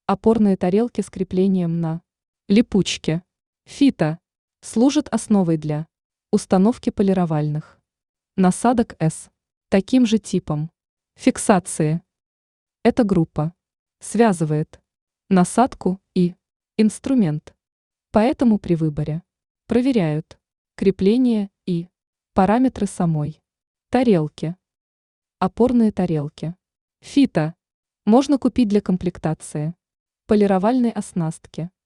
Опорные тарелки с креплением на липучке. Фито служат основой для установки полировальных насадок S таким же типом фиксации. Эта группа связывает насадку и инструмент. Поэтому при выборе проверяют крепление и параметры самой тарелки. Опорные тарелки. Фито можно купить для комплектации полировальной оснастки.